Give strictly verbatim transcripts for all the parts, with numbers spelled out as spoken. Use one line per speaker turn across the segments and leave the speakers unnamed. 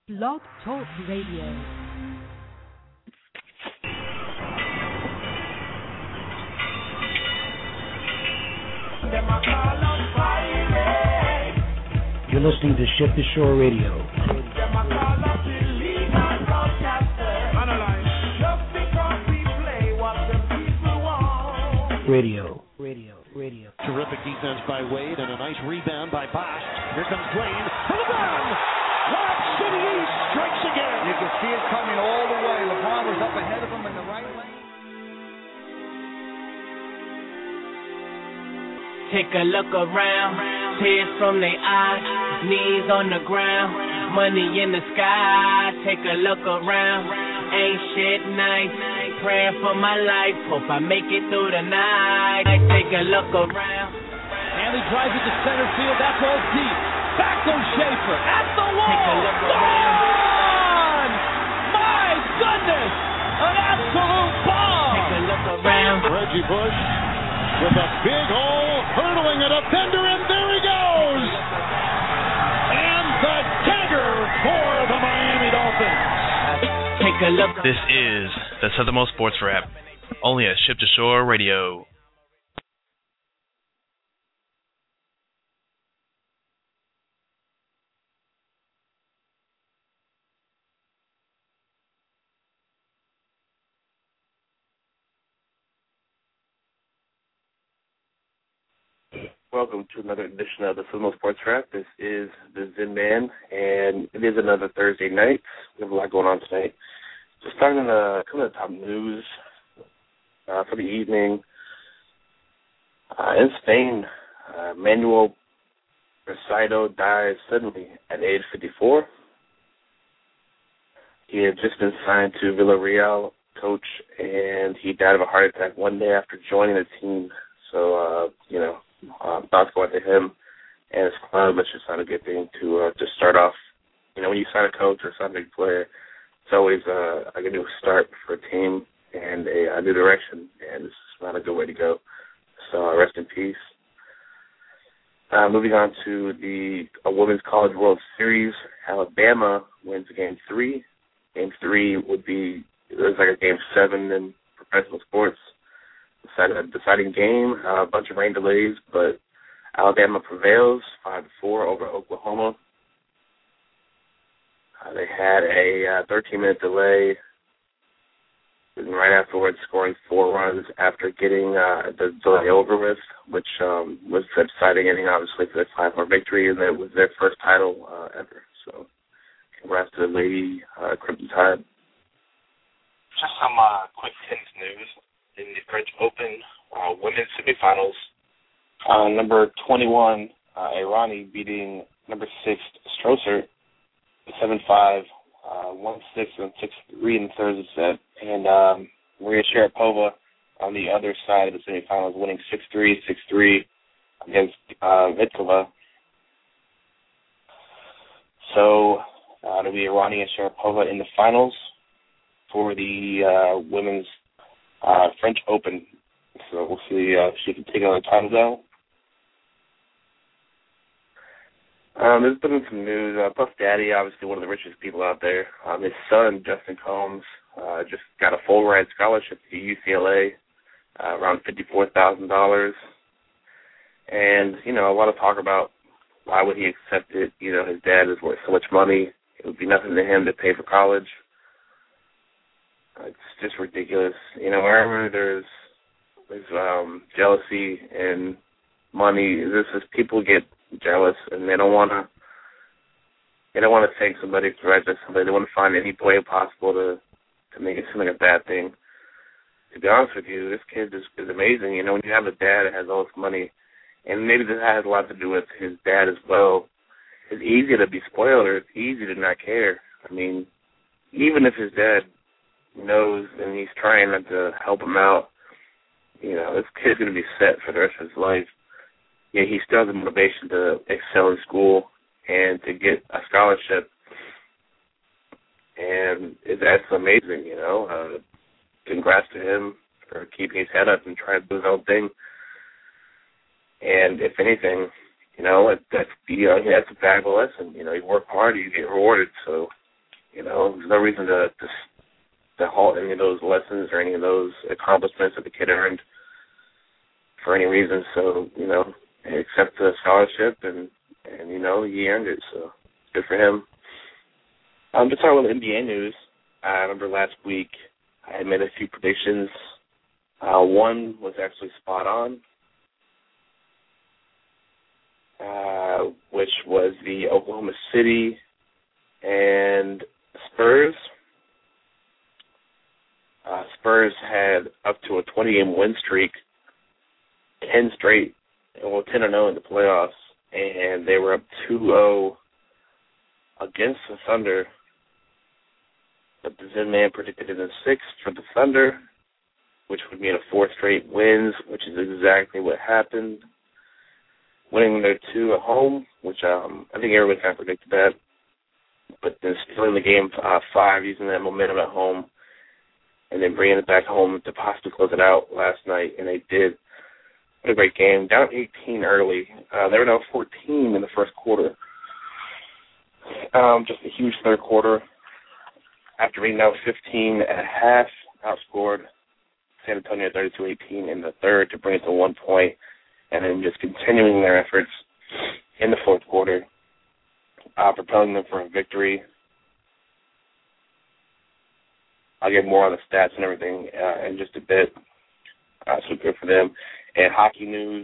Blog Talk Radio.
You're listening to Ship to Shore Radio. Radio. Radio. Radio.
Terrific defense by Wade and a nice rebound by Bosch. Here comes Blaine for the run. Lob City East strikes again.
You can see it coming all the way. LeBron was up ahead of him in the right lane.
Take a look around, tears from their eyes, knees on the ground, money in the sky. Take a look around, ain't shit nice, praying for my life, hope I make it through the night. Take a look around.
Hanley drives it to center field, that ball's deep. Back goes Schaefer, at the wall.
Take a look around.
Gone! My goodness, an absolute bomb.
Take a look around.
Reggie Bush with a big hole, hurdling a defender, and there he goes! And the dagger for the Miami Dolphins.
Take a look.
This is the Southernmost Sports Wrap, only at Ship to Shore Radio.
Welcome to another edition of the Southernmost Sports Wrap. This is the Zen Man, and it is another Thursday night. We have a lot going on tonight. Just starting a couple of top news uh, for the evening. Uh, in Spain, uh, Manuel Rosado dies suddenly at age fifty-four. He had just been signed to Villarreal coach, and he died of a heart attack one day after joining the team. So, uh, you know, uh, thoughts go out to him and his club. It's just not a good thing to uh, just start off. You know, when you sign a coach or sign a big player, it's always uh, like a new start for a team and a, a new direction, and it's not a good way to go. So uh, rest in peace. Uh, moving on to the uh, Women's College World Series, Alabama wins game three. Game three would be, it was like a game seven in professional sports. Decided a deciding game, uh, a bunch of rain delays, but Alabama prevails five to four over Oklahoma. Uh, they had a uh, thirteen-minute delay, and right afterwards scoring four runs after getting uh, the delay over with, which um, was a deciding inning, obviously, for their five four victory, and it was their first title uh, ever. So congrats to the Lady uh, Crimson Tide.
Just some uh, quick tennis news. In the French Open uh, women's semifinals, uh, number twenty-one, uh, Irani beating number six, Strosser, seven five, uh, one six, and six three in the third set. And um, Maria Sharapova on the other side of the semifinals, winning six three, six three against uh, Vitkova. So uh, it'll be Irani and Sharapova in the finals for the uh, women's Uh, French Open, so we'll see uh, if she can take another title down.
Um, there's been some news. Uh, Puff Daddy, obviously one of the richest people out there. Um, his son, Justin Combs, uh, just got a full ride scholarship to U C L A, uh, around fifty-four thousand dollars. And, you know, a lot of talk about why would he accept it. You know, his dad is worth so much money. It would be nothing to him to pay for college. It's just ridiculous. You know, wherever there's there's um, jealousy and money, this is people get jealous and they don't want to. They don't want to take somebody for right to somebody. They want to find any way possible to to make it seem like a bad thing. To be honest with you, this kid is, is amazing. You know, when you have a dad that has all this money, and maybe this has a lot to do with his dad as well. It's easy to be spoiled, or it's easy to not care. I mean, even if his dad knows and he's trying not to help him out, you know, this kid's going to be set for the rest of his life. Yeah, he still has the motivation to excel in school and to get a scholarship. And it, that's amazing, you know. Uh, congrats to him for keeping his head up and trying to do his own thing. And if anything, you know, it, that's, you know, that's a valuable lesson. You know, you work hard, you get rewarded. So You know, there's no reason to, to to halt any of those lessons or any of those accomplishments that the kid earned for any reason. So, you know, accept the scholarship, and, and you know, he earned it. So good for him. Um, just talking about N B A news, I remember last week I had made a few predictions. Uh, one was actually spot on, uh, which was the Oklahoma City and Spurs. Uh, Spurs had up to a twenty-game win streak, ten straight, well, ten and oh in the playoffs, and they were up two oh against the Thunder. But the Zen Man predicted it in six for the Thunder, which would mean a four straight wins, which is exactly what happened. Winning their two at home, which um, I think everyone kind of predicted that, but then stealing the game uh, five, using that momentum at home, and then bringing it back home to possibly close it out last night, and they did. What a great game. Down eighteen early. Uh, they were down fourteen in the first quarter. Um, just a huge third quarter. After being down fifteen at half, outscored San Antonio thirty-two eighteen in the third to bring it to one point, and then just continuing their efforts in the fourth quarter, uh, propelling them for a victory. I'll get more on the stats and everything uh, in just a bit. Uh, so good for them. And hockey news,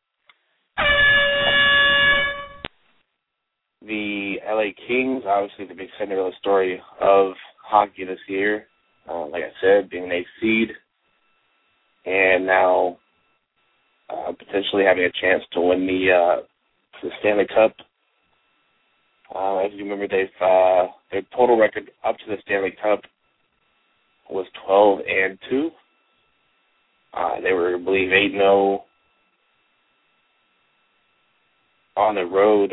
the L A Kings, obviously the big Cinderella story of hockey this year. Uh, like I said, being an eighth seed, and now uh, potentially having a chance to win the, uh, the Stanley Cup. Uh, as you remember, they've uh, their total record up to the Stanley Cup was twelve and two. Uh, they were, I believe, eight and oh on the road.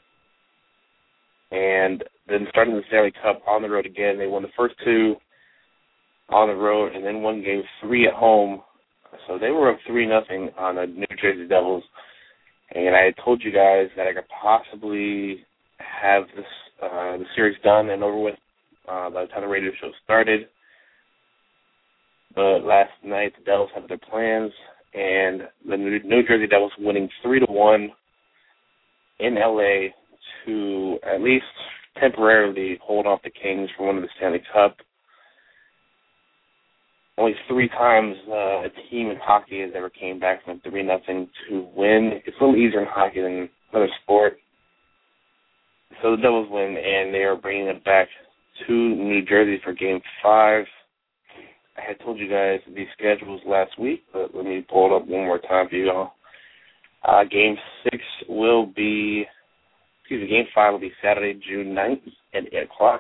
And then starting the Stanley Cup on the road again, they won the first two on the road and then won game three at home. So they were up three nothing on the New Jersey Devils. And I had told you guys that I could possibly have this uh, the series done and over with uh, by the time the radio show started. But last night, the Devils had their plans, and the New Jersey Devils winning three to one in L A to at least temporarily hold off the Kings from winning the Stanley Cup. Only three times uh, a team in hockey has ever came back from three nothing to win. It's a little easier in hockey than another sport. So the Devils win, and they are bringing it back to New Jersey for Game five. I had told you guys these schedules last week, but let me pull it up one more time for you all. Uh, game six will be, excuse me, Game five will be Saturday, June ninth at eight o'clock.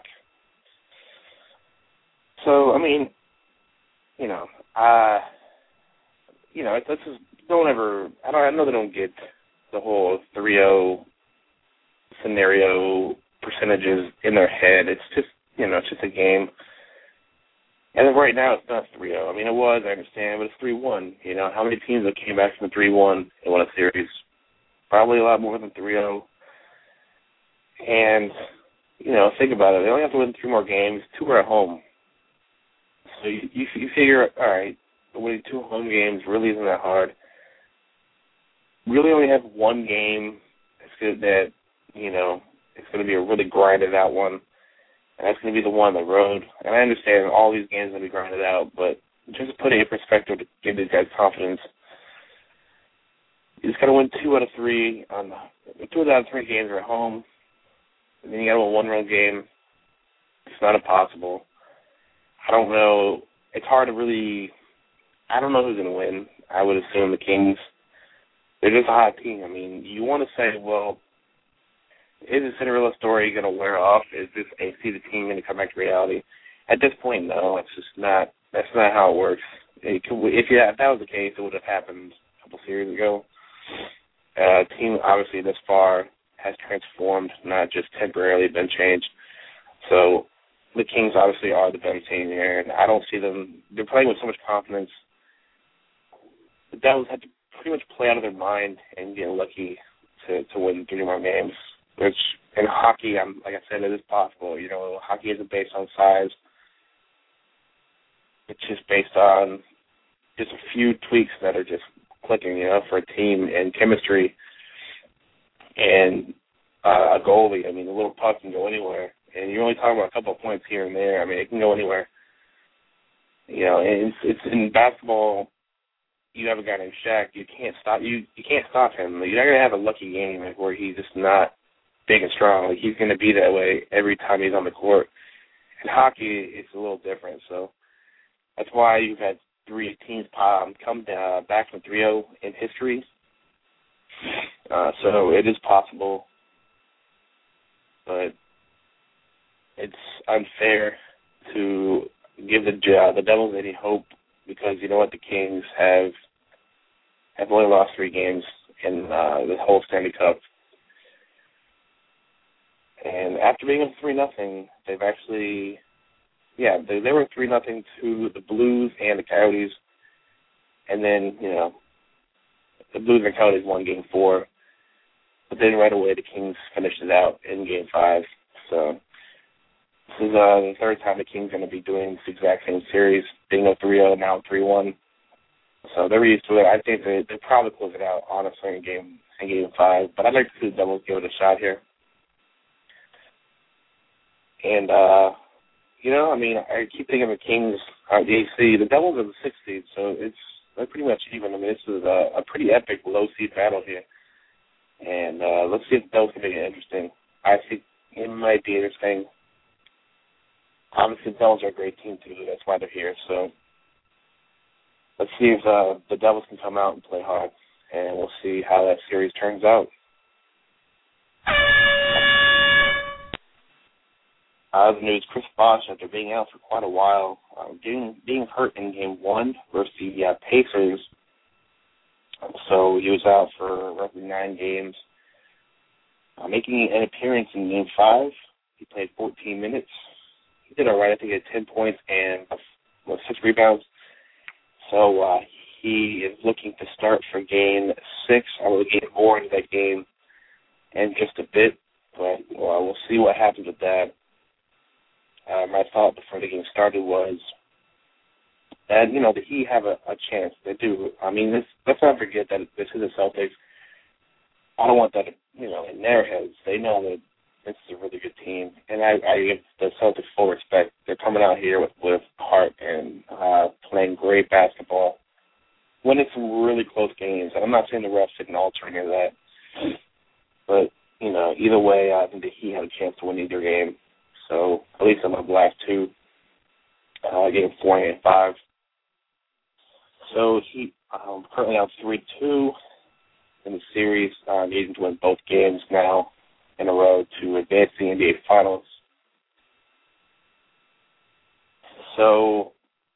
So, I mean, you know, uh, you know, let's just don't ever, I don't, I know they don't get the whole three oh scenario percentages in their head. It's just, you know, it's just a game. And right now it's not three oh. I mean, it was, I understand, but it's three one. You know, how many teams that came back from three one and won a series? Probably a lot more than three oh. And, you know, think about it. They only have to win three more games. Two are at home. So you, you, you figure, all right, winning two home games really isn't that hard. Really only have one game that, you know, it's going to be a really grinded out one. And that's going to be the one on the road. And I understand all these games are going to be grinded out, but just to put it in perspective to give these guys confidence, you just got to win two out of three. On two out of three games are at home. And then you got to win one road game. It's not impossible. I don't know. It's hard to really. I don't know who's going to win. I would assume the Kings. They're just a hot team. I mean, you want to say, well, is the Cinderella story going to wear off? Is this a see the team going to come back to reality? At this point, no. It's just not. That's not how it works. It could, if, you, if that was the case, it would have happened a couple series ago. Uh, team obviously this far has transformed, not just temporarily been changed. So the Kings obviously are the better team here, and I don't see them. They're playing with so much confidence. The Devils had to pretty much play out of their mind and get lucky to, to win three more games. which in hockey, I'm like I said, it is possible. You know, hockey isn't based on size. It's just based on just a few tweaks that are just clicking, you know, for a team and chemistry and uh, a goalie. I mean, a little puck can go anywhere, and you're only talking about a couple of points here and there. I mean, it can go anywhere. You know, and it's, it's in basketball. You have a guy named Shaq. You can't stop you. You can't stop him. You're not gonna have a lucky game like, where he's just not big and strong. Like, he's gonna be that way every time he's on the court. In hockey, it's a little different. So that's why you've had three teams um, come uh, back from three oh in history. Uh, so it is possible, but it's unfair to give the uh, the Devils any hope, because you know what, the Kings have have only lost three games in uh, the whole Stanley Cup, and after being up three nothing, they've actually, yeah, they, they were three nothing to the Blues and the Coyotes, and then you know the Blues and the Coyotes won Game Four, but then right away the Kings finished it out in Game Five. So this is uh, the third time the Kings are going to be doing this exact same series, being up three oh, now three one. So they're used to it. I think they they probably close it out, honestly, in game in game five. But I'd like to see the Devils give it a shot here. And, uh, you know, I mean, I keep thinking the Kings are the eighth seed. The Devils are the sixth seed, so it's they're pretty much even. I mean, this is a, a pretty epic low-seed battle here. And uh, let's see if the Devils can make it interesting. I think it might be interesting. Obviously, the Devils are a great team, too. That's why they're here. So let's see if uh, the Devils can come out and play hard, and we'll see how that series turns out. Uh, the news, Chris Bosh, after being out for quite a while, uh, getting, being hurt in Game one versus the uh, Pacers. So he was out for roughly nine games. Uh, making an appearance in Game five, he played fourteen minutes. He did all right. I think he had ten points and what, six rebounds. So uh, he is looking to start for Game six. I will get more into that game in just a bit, but well, we'll see what happens with that. Uh, my thought before the game started was that, you know, the Heat have a, a chance. They do. I mean, this, let's not forget that this is the Celtics. I don't want that, you know, in their heads. They know that this is a really good team, and I, I give the Celtics full respect. They're coming out here with, with heart and uh, playing great basketball, winning some really close games. And I'm not saying the refs didn't alter any of that, but, you know, either way, I think the Heat had a chance to win either game. So at least I'm on the last two, uh, game four and game five. So he um, currently out three two in the series, uh, needing to win both games now in a row to advance to the N B A Finals. So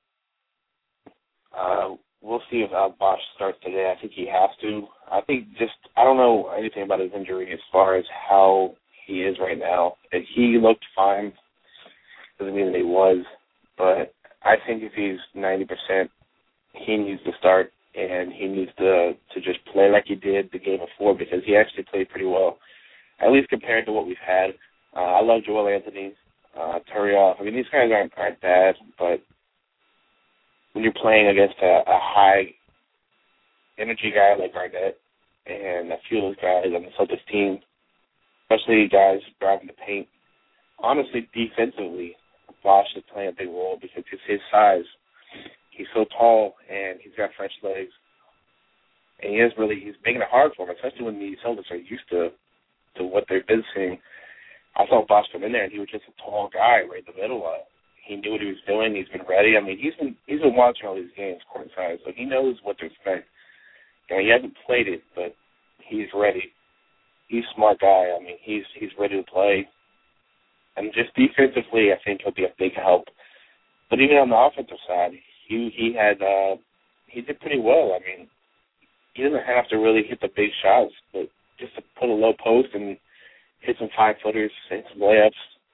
uh, we'll see if uh, Bosh starts today. I think he has to. I think just I don't know anything about his injury as far as how he is right now. If he looked fine, doesn't mean that he was, but I think if he's ninety percent, he needs to start, and he needs to to just play like he did the game before, because he actually played pretty well, at least compared to what we've had. Uh, I love Joel Anthony, uh, Turioff. I mean, these guys aren't, aren't bad, but when you're playing against a, a high-energy guy like Garnett and a few of those guys on the Celtics team, especially guys driving the paint, honestly, defensively, Bosh is playing a big role because it's his size. He's so tall, and he's got French legs. And he is really, he's making it hard for him, especially when the Celtics are used to, to what they've been seeing. I saw Bosh come in there, and he was just a tall guy right in the middle. Uh, he knew what he was doing. He's been ready. I mean, he's been he's been watching all these games courtside, so he knows what to expect. You know, he hasn't played it, but he's ready. He's a smart guy. I mean, he's he's ready to play. And just defensively, I think he'll be a big help. But even on the offensive side, he he had uh, he did pretty well. I mean, he doesn't have to really hit the big shots, but just to put a low post and hit some five footers, hit some layups.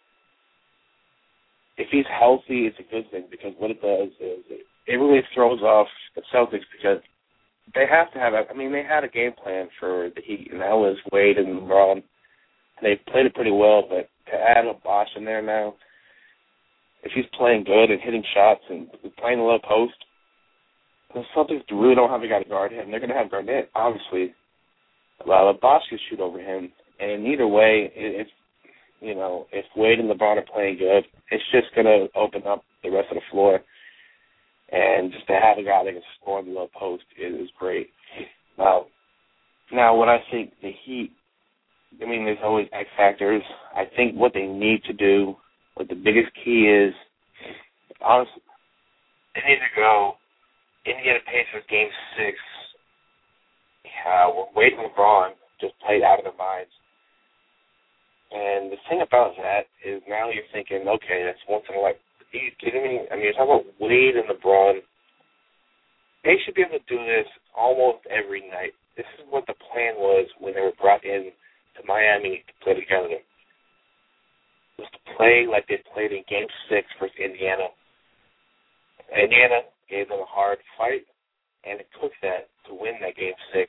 If he's healthy, it's a good thing, because what it does is it, it really throws off the Celtics, because they have to have. I mean, they had a game plan for the Heat, and that was Wade and LeBron they've played it pretty well, but to add a Bosch in there now, if he's playing good and hitting shots and playing the low post, the Celtics really don't have a guy to guard him. They're going to have Garnett, obviously. Well, Bosch can shoot over him, and either way, if you know, if Wade and LeBron are playing good, it's just going to open up the rest of the floor. And just to have a guy that can score in the low post is, is great. Now, now, what I think the Heat, I mean, there's always X factors. I think what they need to do, what the biggest key is, honestly, they need to go Indiana Pacers Game Six. Uh, Wade and LeBron just played out of their minds. And the thing about that is now you're thinking, okay, that's once in a life. Are you kidding me? I mean, you're talking about Wade and LeBron. They should be able to do this almost every night. This is what the plan was when they were brought in to Miami to play together. Was to play like they played in Game Six versus Indiana. Indiana gave them a hard fight, and it took that to win that Game Six.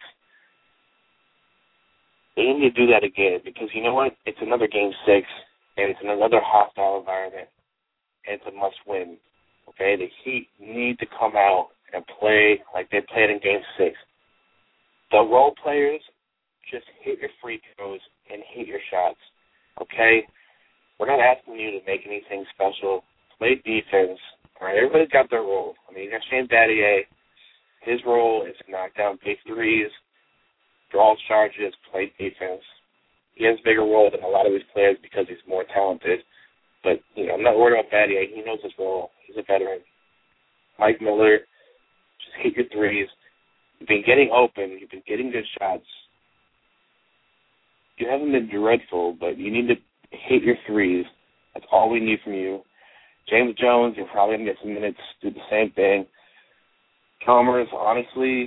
They need to do that again because you know what? It's another Game Six, and it's another hostile environment, and it's a must-win. Okay, the Heat need to come out and play like they played in Game Six. The role players just hit your free throws and hit your shots. Okay, we're not asking you to make anything special. Play defense. All right, everybody's got their role. I mean, you got Shane Battier. His role is to knock down big threes, draw charges, play defense. He has a bigger role than a lot of these players because he's more talented. But, you know, I'm not worried about Battier. He knows his role. He's a veteran. Mike Miller, just hit your threes. You've been getting open. You've been getting good shots. You haven't been dreadful, but you need to hit your threes. That's all we need from you. James Jones, you're probably going to get some minutes, do the same thing. Chalmers, honestly,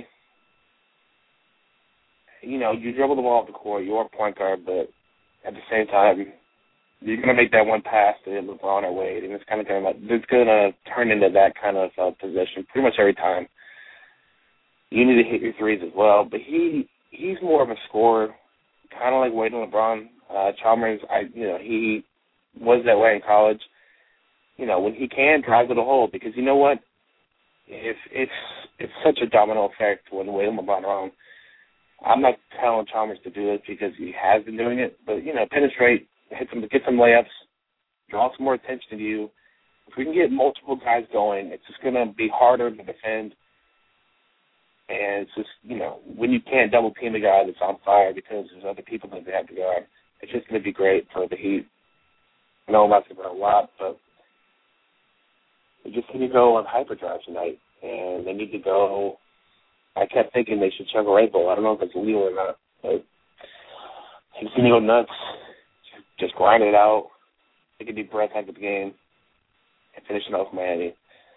you know, you dribble the ball off the court. You're a point guard, but at the same time, you're going to make that one pass to LeBron or Wade, and it's kind of going to it's going to turn into that kind of uh, position pretty much every time. You need to hit your threes as well, but he he's more of a scorer, kind of like Wade and LeBron. Uh, Chalmers, I you know, he was that way in college. You know, when he can, drive to the hole, because you know what? If it's it's such a domino effect when Wade and LeBron are on. I'm not telling Chalmers to do it because he has been doing it, but, you know, penetrate, hit some, get some layups, draw some more attention to you. If we can get multiple guys going, it's just going to be harder to defend. And it's just, you know, when you can't double team a guy that's on fire because there's other people that they have to guard, it's just going to be great for the Heat. I know I'm asking about a lot, but they just need to go on hyperdrive tonight, and they need to go. I kept thinking they should chug a Red Bull. I don't know if it's legal or not, but they just need to go nuts, just grind it out, take a deep breath after the game, and finish it off Miami.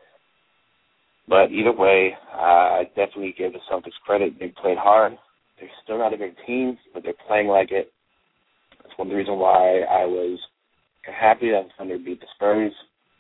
But either way, I definitely give the Celtics credit. They played hard. They're still not a big team, but they're playing like it. That's one of the reasons why I was happy that the Thunder beat the Spurs.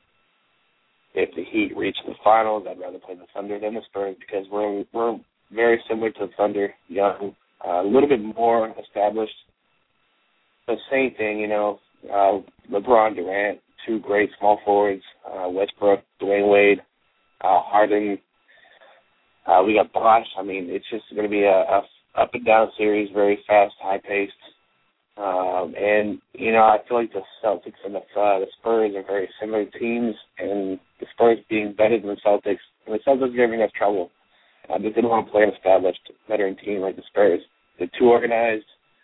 If the Heat reach the finals, I'd rather play the Thunder than the Spurs because we're we're very similar to the Thunder, young, uh, a little bit more established. The same thing, you know, uh, LeBron, Durant, two great small forwards, uh, Westbrook, Dwayne Wade, uh, Harden. Uh, we got Bosch. I mean, it's just going to be a, a up and down series, very fast, high paced. Um, and, you know, I feel like the Celtics and the, uh, the Spurs are very similar teams, and the Spurs being better than the Celtics. And the Celtics are giving us trouble. Uh, they didn't want to play an established veteran team like the Spurs. They're too organized.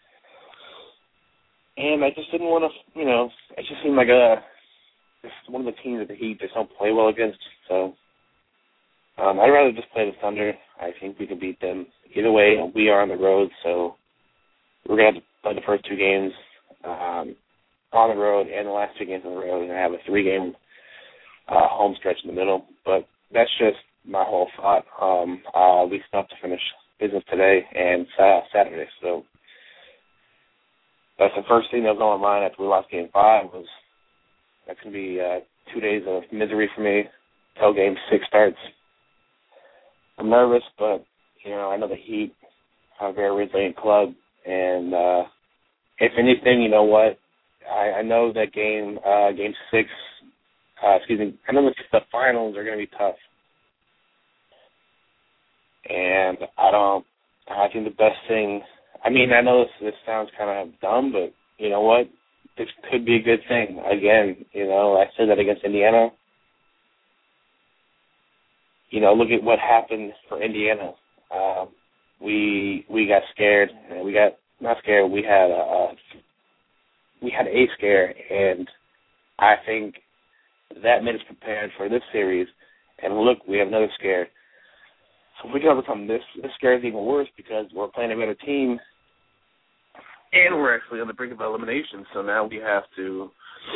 And I just didn't want to, you know, it just seemed like a, it's one of the teams that the Heat just don't play well against. So um, I'd rather just play the Thunder. I think we can beat them. Either way, we are on the road, so we're going to have to play the first two games um, on the road and the last two games on the road, and have a three-game uh, home stretch in the middle. But that's just my whole thought. Um, uh, we still have to finish business today and uh, Saturday. So that's the first thing that was on my mind after we lost Game five was that's going to be uh, two days of misery for me until Game six starts. I'm nervous, but, you know, I know the Heat are a very resilient club, and uh, if anything, you know what? I, I know that game, uh, game six, uh, excuse me, I know the, the finals are going to be tough. And I don't, I think the best thing, I mean, I know this, this sounds kind of dumb, but you know what? This could be a good thing. Again, you know, I said that against Indiana. You know, look at what happened for Indiana. Um, we we got scared. We got not scared. We had a, a we had a scare, and I think that made us prepared for this series. And look, we have another scare. So if we can overcome this, this scare is even worse because we're playing a better team, and we're actually on the brink of elimination. So now we have to.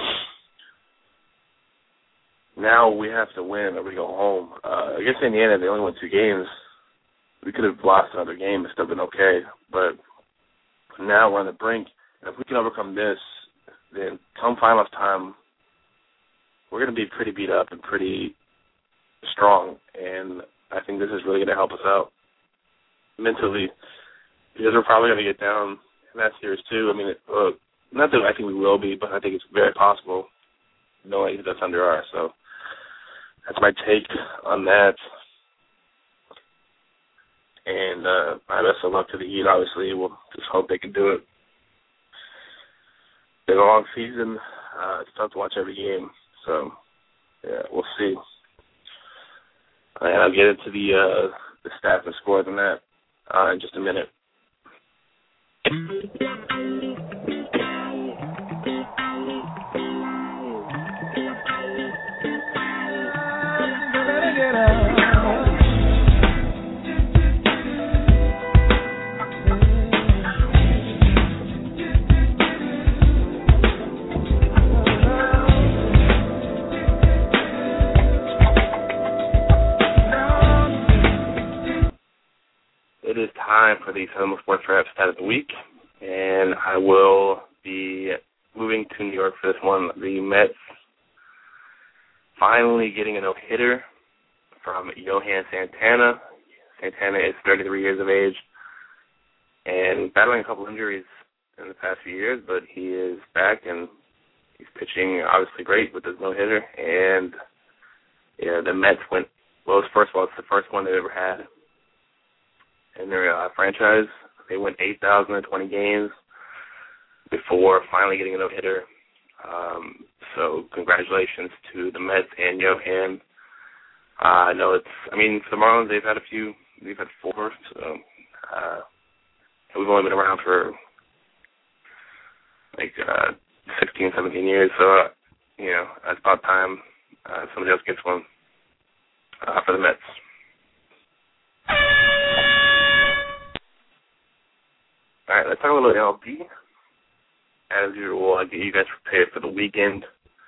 Now we have to win or we go home. Uh, against Indiana, they only won two games. We could have lost another game and still been okay. But now we're on the brink. And if we can overcome this, then come finals time, we're going to be pretty beat up and pretty strong. And I think this is really going to help us out mentally because we're probably going to get down in that series too. I mean, uh, not that I think we will be, but I think it's very possible knowing that's under ours. So that's my take on that. And uh, my best of luck to the Heat, obviously. We'll just hope they can do it. It's been a long season. Uh, it's tough to watch every game. So, yeah, we'll see. And I'll get into the, uh, the stats and scores on that uh, in just a minute. It is time for the Cinema Sports Wrap Stat of the Week, and I will be moving to New York for this one. The Mets finally getting a no-hitter from Johan Santana. Santana is thirty-three years of age and battling a couple injuries in the past few years, but he is back and he's pitching obviously great with his no-hitter. And yeah, the Mets went, well, first of all, it's the first one they've ever had in their uh, franchise. They went eight thousand twenty games before finally getting a no-hitter. Um, so congratulations to the Mets and Johan. Uh, I know it's, I mean, for the Marlins, they've had a few, they've had four, so uh, we've only been around for like uh, sixteen, seventeen years, so, uh, you know, it's about time uh, somebody else gets one uh, for the Mets. All right, let's talk a little M L B. As usual, I get you guys prepared for the weekend.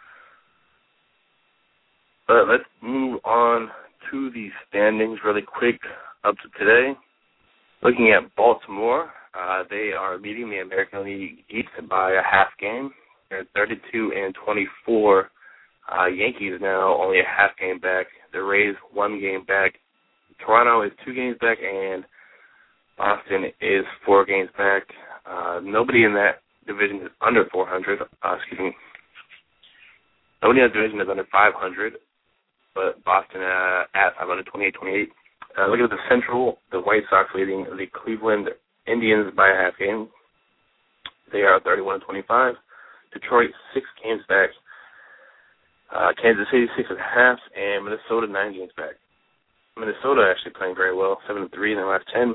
But let's move on to the standings really quick up to today. Looking at Baltimore, uh, they are leading the American League East by a half game. They're thirty-two and twenty-four. Uh, Yankees now only a half game back. The Rays one game back. Toronto is two games back, and Boston is four games back. Uh, nobody in that division is under four hundred. Uh, excuse me. Nobody in that division is under five hundred, but Boston uh, at five hundred, twenty-eight twenty-eight. Uh, looking at the Central, the White Sox leading the Cleveland Indians by a half game. They are thirty-one and twenty-five. Detroit six games back. Uh, Kansas City six and a half, and Minnesota nine games back. Minnesota actually playing very well, seven and three in their last ten.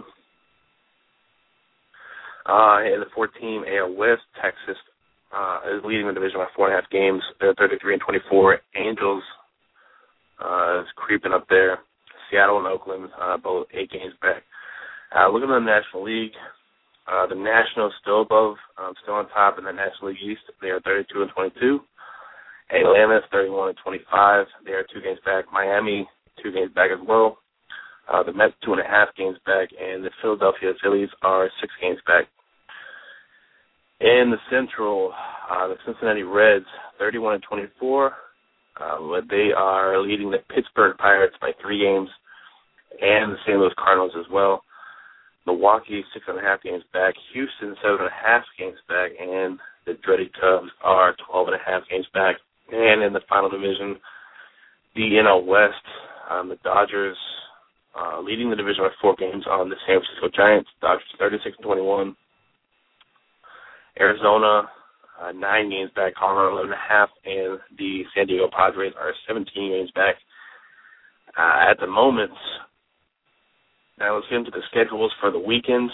Uh, in the four-team A L West, Texas uh, is leading the division by four and a half games. They're thirty-three and twenty-four. Angels uh, is creeping up there. Seattle and Oakland, uh, both eight games back. Uh, looking at the National League, uh, the Nationals still above, um, still on top in the National League East. They are thirty-two and twenty-two. Atlanta is thirty-one and twenty-five. They are two games back. Miami, two games back as well. Uh, the Mets, two and a half games back. And the Philadelphia Phillies are six games back. In the Central, uh, the Cincinnati Reds, thirty-one and twenty-four. Uh, but they are leading the Pittsburgh Pirates by three games, and the Saint Louis Cardinals as well. Milwaukee, six and a half games back. Houston, seven and a half games back. And the dreaded Cubs are twelve and a half games back. And in the final division, the N L West, um, the Dodgers uh, leading the division by four games on the San Francisco Giants. Dodgers thirty-six and twenty-one. Arizona, uh, nine games back. Colorado, eleven and a half. And the San Diego Padres are seventeen games back. Uh, at the moment, now let's get into the schedules for the weekend.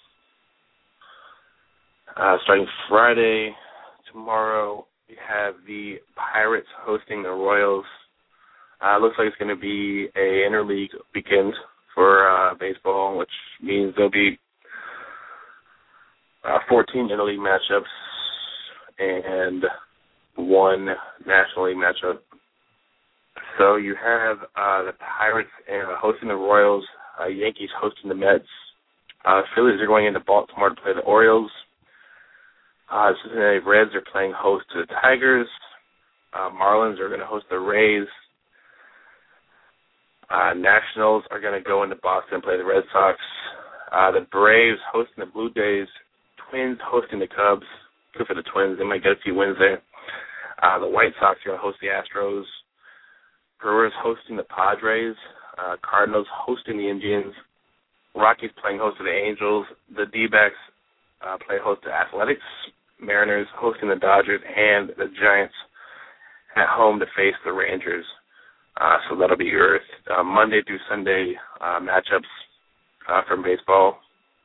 Uh, starting Friday, tomorrow, we have the Pirates hosting the Royals. Uh, looks like it's going to be a interleague weekend for uh, baseball, which means there'll be uh, fourteen interleague matchups and one National League matchup. So you have uh, the Pirates uh, hosting the Royals, uh, Yankees hosting the Mets. Uh, Phillies are going into Baltimore to play the Orioles. Uh, Cincinnati Reds are playing host to the Tigers. Uh, Marlins are going to host the Rays. Uh, Nationals are going to go into Boston and play the Red Sox. Uh, the Braves hosting the Blue Jays. Twins hosting the Cubs. Good for the Twins. They might get a few wins there. Uh, the White Sox are going to host the Astros. Brewers hosting the Padres. Uh, Cardinals hosting the Indians. Rockies playing host to the Angels. The D-backs uh, play host to Athletics. Mariners hosting the Dodgers. And the Giants at home to face the Rangers. Uh, so that'll be your uh, Monday through Sunday uh, matchups uh, from baseball.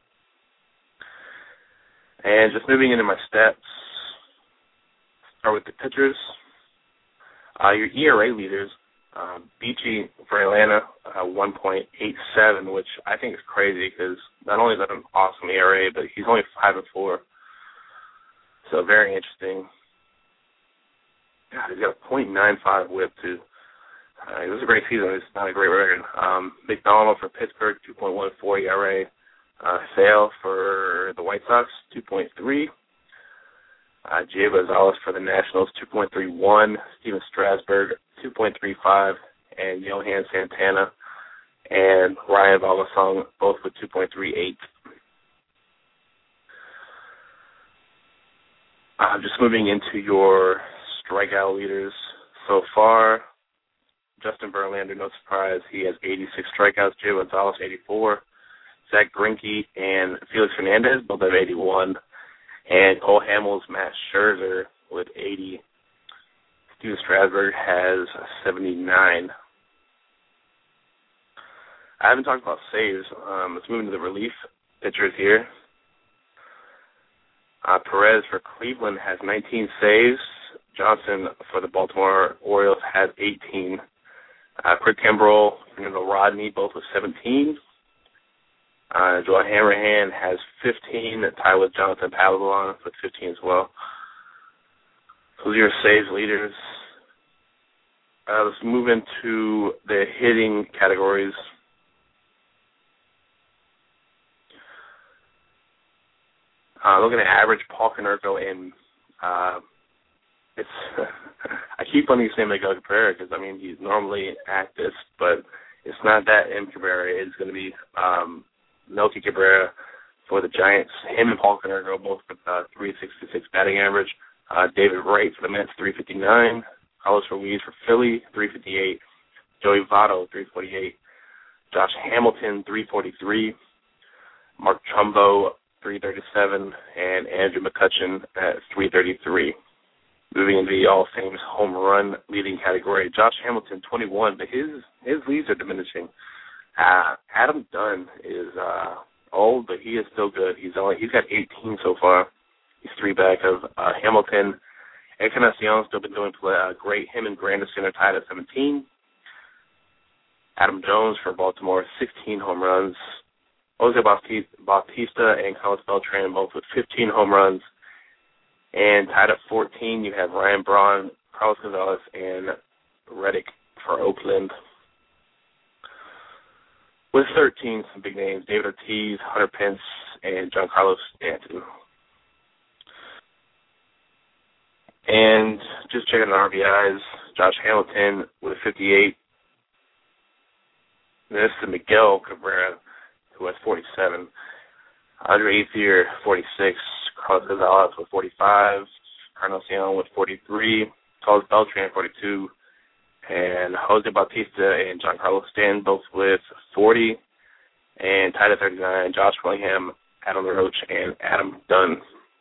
And just moving into my stats, start with the pitchers. Uh, your E R A leaders, uh, Beachy for Atlanta, uh, one point eight seven, which I think is crazy because not only is that an awesome E R A, but he's only five and four. So very interesting. God, he's got a point nine five whip too. Uh, it was a great season. It's not a great record. Um, McDonald for Pittsburgh, two point one four E R A. Uh, Sale for the White Sox, two point three. Uh, Jay Gonzalez for the Nationals, two point three one. Steven Strasburg, two point three five. And Johan Santana and Ryan Valdesong, both with two point three eight. Uh, just moving into your strikeout leaders so far. Justin Verlander, no surprise, he has eighty-six strikeouts. Jay Gonzalez, eighty-four. Zach Greinke and Felix Hernandez both have eighty-one. And Cole Hamels, Matt Scherzer with eighty. Steven Strasburg has seventy-nine. I haven't talked about saves. Um, let's move into the relief pitchers here. Uh, Perez for Cleveland has nineteen saves. Johnson for the Baltimore Orioles has eighteen. Uh, Craig Kimbrell, Fernando Rodney, both with seventeen. Uh, Joel Hammerhand has fifteen. Tyler Jonathan Paladon with fifteen as well. Those are your saves leaders. Uh, let's move into the hitting categories. Uh, looking at average, Paul Konerko, and uh, it's I keep wanting to say Miguel Cabrera because, I mean, he's normally at this, but it's not that M. Cabrera. It's going to be um, Melky Cabrera for the Giants. Him and Paul Konerko both with uh, three sixty-six batting average. Uh, David Wright for the Mets, three fifty-nine. Carlos Ruiz for Philly, three fifty-eight. Joey Votto, three forty-eight. Josh Hamilton, three forty-three. Mark Trumbo, three thirty-seven. And Andrew McCutchen at three thirty-three. Moving into the All Famous home run leading category, Josh Hamilton, twenty-one, but his his leads are diminishing. Uh, Adam Dunn is uh, old, but he is still good. He's only he's got eighteen so far. He's three back of uh, Hamilton. Encarnacion still been doing uh, great. Him and Granderson are tied at seventeen. Adam Jones for Baltimore, sixteen home runs. Jose Bautista and Carlos Beltran both with fifteen home runs. And tied at fourteen, you have Ryan Braun, Carlos Gonzalez, and Reddick for Oakland. With thirteen, some big names, David Ortiz, Hunter Pence, and Giancarlo Stanton. And just checking the R B Is, Josh Hamilton with fifty-eight. This is Miguel Cabrera, who has forty-seven. Andre Ethier, forty-six. Carlos Gonzalez with forty-five. Carlos Leon with forty-three. Carlos Beltran, forty-two. And Jose Bautista and Giancarlo Stanton both with forty. And tied at thirty-nine, Josh Willingham, Adam LaRoche, and Adam Dunn.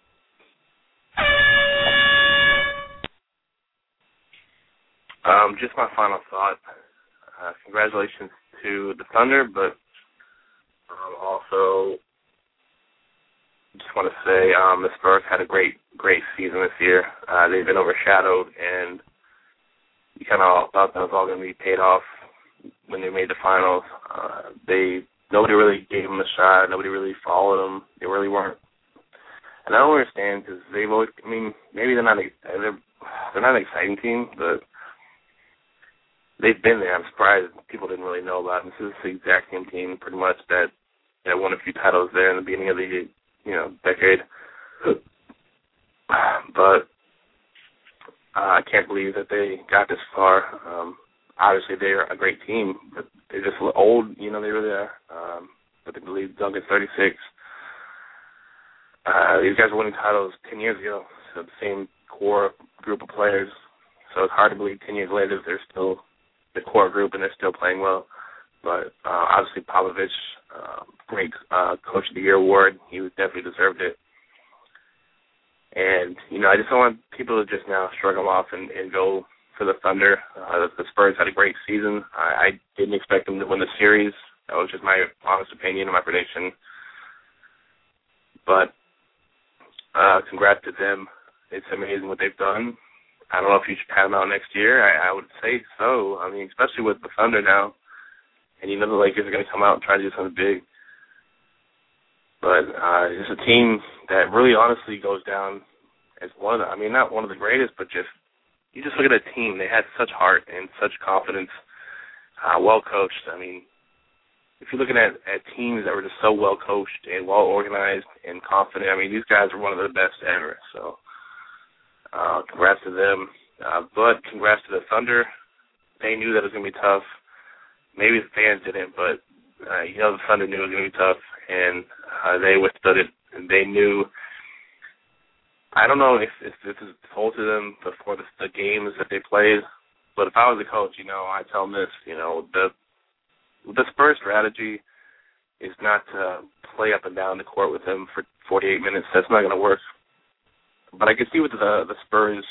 Um, just my final thought. Uh, congratulations to the Thunder, but um, also just want to say um, the Spurs had a great, great season this year. Uh, they've been overshadowed, and you kind of thought that was all going to be paid off when they made the finals. Uh, they nobody really gave them a shot. Nobody really followed them. They really weren't. And I don't understand because they've always. I mean, maybe they're not. They're they're not an exciting team, but they've been there. I'm surprised people didn't really know about them. This is the exact same team, pretty much, that that won a few titles there in the beginning of the you know decade. But uh, I can't believe that they got this far. Um, obviously, they're a great team, but they're just old. You know, they really are. Um, but they believe Duncan's thirty-six. Uh, these guys were winning titles ten years ago, so the same core group of players. So it's hard to believe ten years later they're still the core group and they're still playing well. But uh, obviously Popovich, uh, great uh, Coach of the Year award. He definitely deserved it. And, you know, I just don't want people to just now shrug them off and, and go for the Thunder. Uh, the Spurs had a great season. I, I didn't expect them to win the series. That was just my honest opinion and my prediction. But uh, congrats to them. It's amazing what they've done. I don't know if you should pat them out next year. I, I would say so. I mean, especially with the Thunder now. And you know the Lakers are going to come out and try to do something big. But uh, it's a team that really honestly goes down as one of the, I mean, not one of the greatest, but just, you just look at a team. They had such heart and such confidence, uh, well coached. I mean, if you're looking at, at teams that were just so well coached and well organized and confident, I mean, these guys are one of the best ever. So uh, congrats to them. Uh, but congrats to the Thunder. They knew that it was going to be tough. Maybe the fans didn't, but uh, you know the Thunder knew it was going to be tough, and uh, they withstood it. And they knew. I don't know if, if this is told to them before the, the games that they played, but if I was a coach, you know, I tell them this. You know, the the Spurs strategy is not to play up and down the court with them for forty-eight minutes. That's not going to work. But I can see what the the Spurs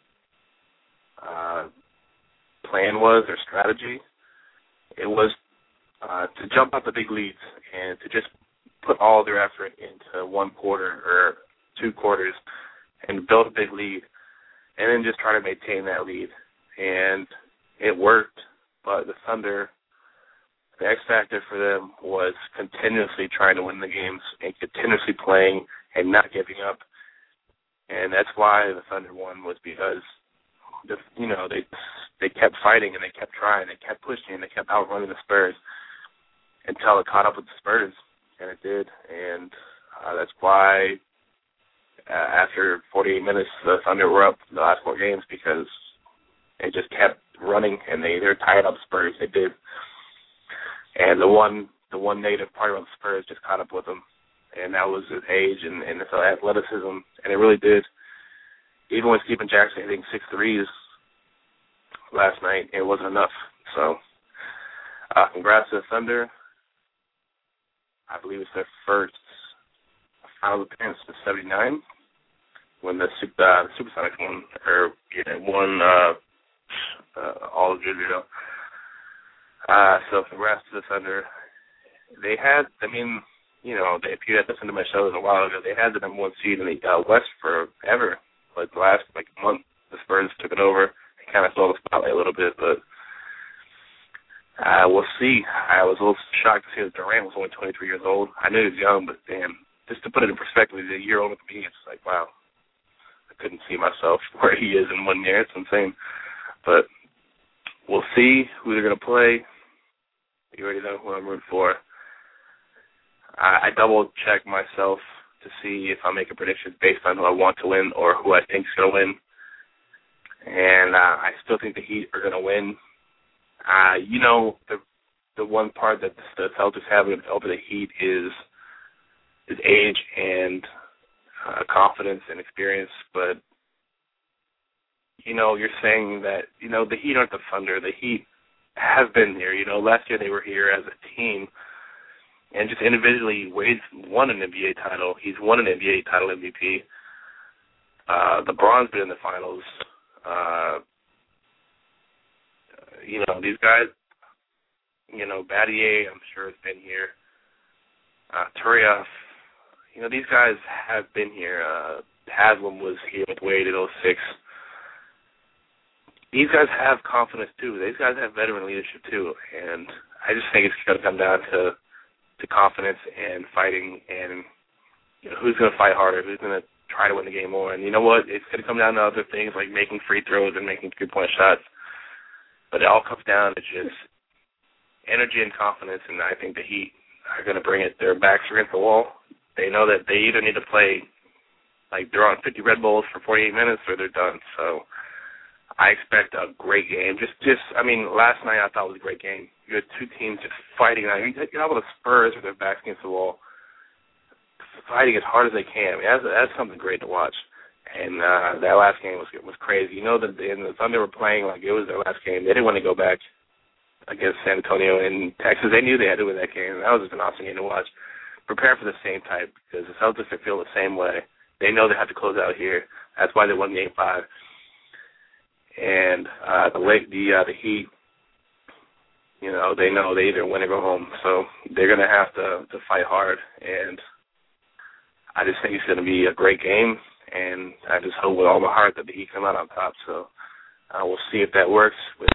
uh, plan was, their strategy. It was uh, to jump out the big leads and to just put all their effort into one quarter or two quarters and build a big lead and then just try to maintain that lead. And it worked, but the Thunder, the X factor for them was continuously trying to win the games and continuously playing and not giving up. And that's why the Thunder won, was because, the, you know, they they kept fighting and they kept trying, they kept pushing, and they kept outrunning the Spurs until it caught up with the Spurs, and it did. And uh, that's why uh, after forty-eight minutes, the Thunder were up the last four games because they just kept running, and they they're tired up Spurs. They did, and the one the one negative part about the Spurs just caught up with them, and that was his age and, and his athleticism, and it really did. Even with Stephen Jackson hitting six threes last night, it wasn't enough. So, uh, congrats to the Thunder. I believe it's their first final appearance since seventy-nine when the, uh, the Supersonics won, or yeah, won uh, uh, all of Israel. Uh, so, congrats to the Thunder. They had, I mean, you know, they, if you had listened to my shows a while ago, they had the number one seed in the uh, West forever. Like the last like month, the Spurs took it over and kind of stole the spotlight a little bit, but uh, we'll see. I was a little shocked to see that Durant was only twenty-three years old. I knew he was young, but damn, just to put it in perspective, he's a year older than me. It's like, wow, I couldn't see myself where he is in one year. It's insane. But we'll see who they're going to play. You already know who I'm rooting for. I, I double-check myself to see if I make a prediction based on who I want to win or who I think is going to win. And uh, I still think the Heat are going to win. Uh, you know, the the one part that the Celtics have over the Heat is his age and uh, confidence and experience, but you know, you're saying that, you know, the Heat aren't the Thunder. The Heat have been here. You know, last year they were here as a team, and just individually, Wade's won an N B A title. He's won an N B A title M V P. Uh, LeBron's been in the finals. Uh, you know, these guys, you know, Battier, I'm sure, has been here. Uh, Turiaf, you know, these guys have been here. Uh, Haslam was here with Wade in oh six. These guys have confidence, too. These guys have veteran leadership, too. And I just think it's going to come down to, to confidence and fighting and, you know, who's going to fight harder, who's going to try to win the game more. And you know what? It's going to come down to other things like making free throws and making three-point shots. But it all comes down to just energy and confidence, and I think the Heat are going to bring it. Their backs are against the wall. They know that they either need to play like they're on fifty Red Bulls for forty-eight minutes or they're done. So I expect a great game. Just, just, I mean, last night I thought it was a great game. You had two teams just fighting. I mean, you know, the Spurs with their backs against the wall, fighting as hard as they can. I mean, that's, that's something great to watch. And uh, that last game was was crazy. You know, that the, the Thunder were playing like it was their last game. They didn't want to go back against San Antonio in Texas. They knew they had to win that game. That was just an awesome game to watch. Prepare for the same type because the Celtics feel the same way. They know they have to close out here. That's why they won Game Five. And uh, the late the uh, the Heat, you know, they know they either win or go home. So they're gonna have to to fight hard. And I just think it's gonna be a great game. And I just hope with all my heart that the Heat come out on top. So uh, we'll see if that works. With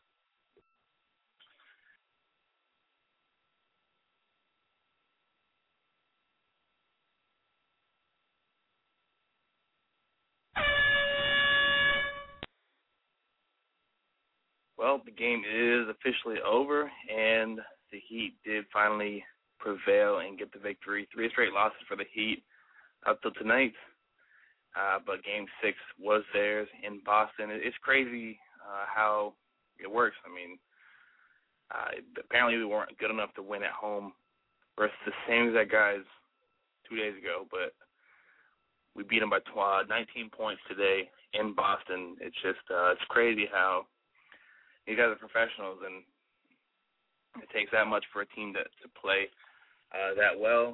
well, the game is officially over, and the Heat did finally prevail and get the victory. Three straight losses for the Heat up till tonight. Uh, but Game Six was theirs in Boston. It's crazy uh, how it works. I mean, uh, apparently we weren't good enough to win at home versus the same exact guys two days ago, but we beat them by twelve, nineteen points today in Boston. It's just uh, it's crazy how these guys are professionals, and it takes that much for a team to to play uh, that well.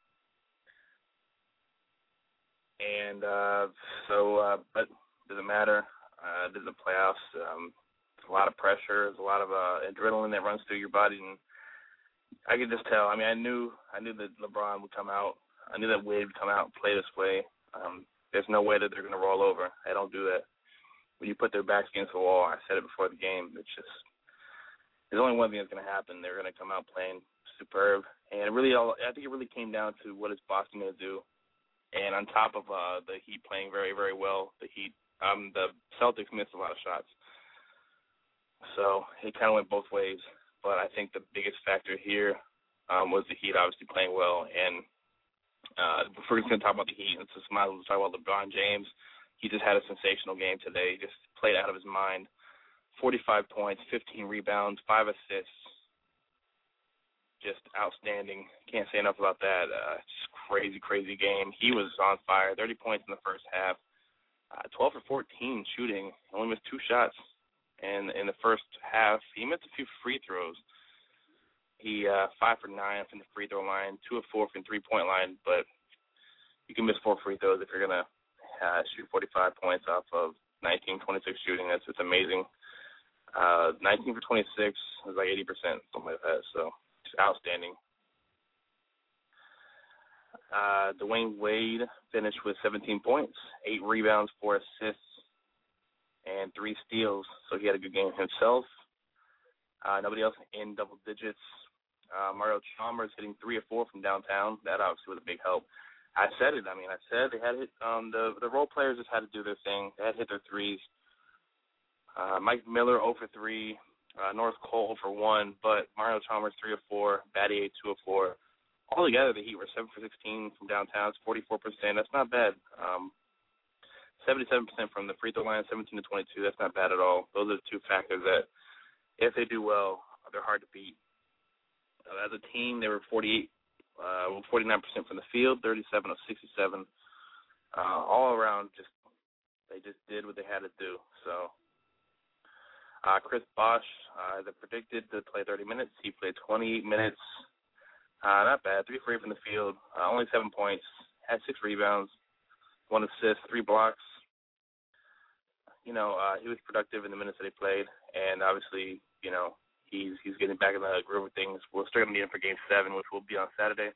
And uh, so, uh, but it doesn't matter. Uh, this is the playoffs. Um, there's a lot of pressure. There's a lot of uh, adrenaline that runs through your body, and I could just tell. I mean, I knew, I knew that LeBron would come out. I knew that Wade would come out and play this way. Um, there's no way that they're going to roll over. They don't do that. When you put their backs against the wall, I said it before the game. It's just there's only one thing that's going to happen. They're going to come out playing superb, and it really, all I think it really came down to what is Boston going to do. And on top of uh, the Heat playing very, very well, the Heat, um, the Celtics missed a lot of shots. So it kind of went both ways. But I think the biggest factor here um, was the Heat obviously playing well. And uh, if we're going to talk about the Heat, let's just might as well talk about LeBron James. He just had a sensational game today. He just played out of his mind. forty-five points, fifteen rebounds, five assists. Just outstanding. Can't say enough about that. Uh, just crazy, crazy game. He was on fire. thirty points in the first half. Uh, twelve for fourteen shooting. Only missed two shots. And in the first half, he missed a few free throws. He uh, five for nine from the free throw line, two of four from the three-point line. But you can miss four free throws if you're going to uh, shoot forty-five points off of nineteen twenty-six shooting. That's just amazing. Uh, nineteen for twenty-six is like eighty percent, something like that. So outstanding. Uh, Dwayne Wade finished with seventeen points, eight rebounds, four assists, and three steals. So he had a good game himself. Uh, nobody else in double digits. Uh, Mario Chalmers hitting three or four from downtown. That obviously was a big help. I said it. I mean, I said they had hit. Um, the the role players just had to do their thing. They had to hit their threes. Uh, Mike Miller zero for three. Uh, North Cole for one, but Mario Chalmers three of four, Battier two of four. Altogether, the Heat were seven for sixteen from downtown. It's forty-four percent. That's not bad. Um, seventy-seven percent from the free throw line, seventeen to twenty-two. That's not bad at all. Those are the two factors that, if they do well, they're hard to beat. Uh, as a team, they were forty-eight uh, forty-nine percent from the field, thirty-seven of sixty-seven. Uh, all around, just they just did what they had to do. So uh, Chris Bosh, uh, they predicted to play thirty minutes. He played twenty-eight minutes. Uh, not bad. Three for eight from the field. Uh, only seven points. Had six rebounds, one assist, three blocks. You know, uh, he was productive in the minutes that he played, and obviously, you know, he's he's getting back in the groove of things. We're still going to be in for Game seven, which will be on Saturday.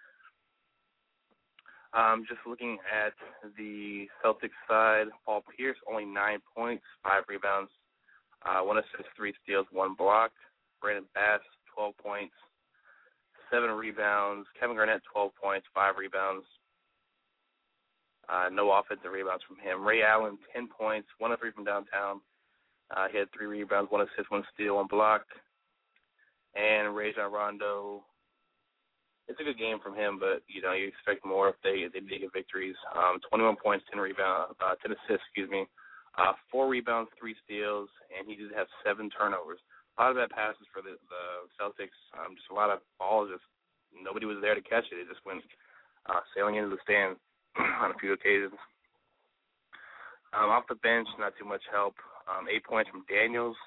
Um, just looking at the Celtics side, Paul Pierce, only nine points, five rebounds, uh, one assist, three steals, one block. Brandon Bass, twelve points, seven rebounds. Kevin Garnett, twelve points, five rebounds. Uh, no offensive rebounds from him. Ray Allen, ten points, one of three from downtown. Uh, he had three rebounds, one assist, one steal, one block. And Rajon Rondo, it's a good game from him, but, you know, you expect more if they they did get victories. Um, twenty-one points, ten rebounds, uh, ten assists, excuse me. Uh, four rebounds, three steals, and he did have seven turnovers. A lot of bad passes for the, the Celtics. Um, just a lot of balls. Just nobody was there to catch it. It just went uh, sailing into the stands on a few occasions. Um, off the bench, not too much help. Um, eight points from Daniels.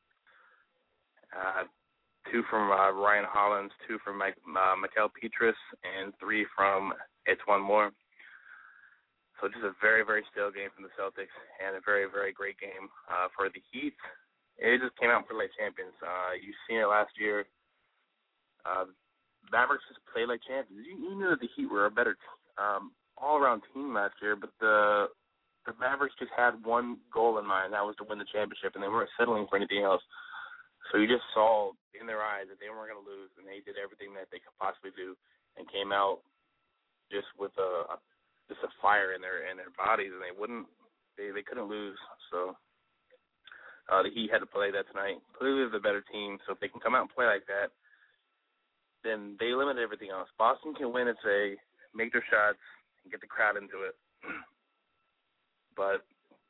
Uh, two from uh, Ryan Hollins, two from Mike, uh, Mikael Pietrus, and three from Etuan Moore. So just a very, very still game from the Celtics and a very, very great game uh, for the Heat. It just came out for late champions. Uh, you've seen it last year. Uh, Mavericks just played like champions. You, you knew that the Heat were a better um, all-around team last year, but the the Mavericks just had one goal in mind, that was to win the championship, and they weren't settling for anything else. So you just saw in their eyes that they weren't going to lose, and they did everything that they could possibly do, and came out just with a just a fire in their in their bodies, and they wouldn't they they couldn't lose. So uh, the Heat had to play that tonight. Clearly, they're the better team, so if they can come out and play like that, then they limit everything else. Boston can win if they make their shots and get the crowd into it. But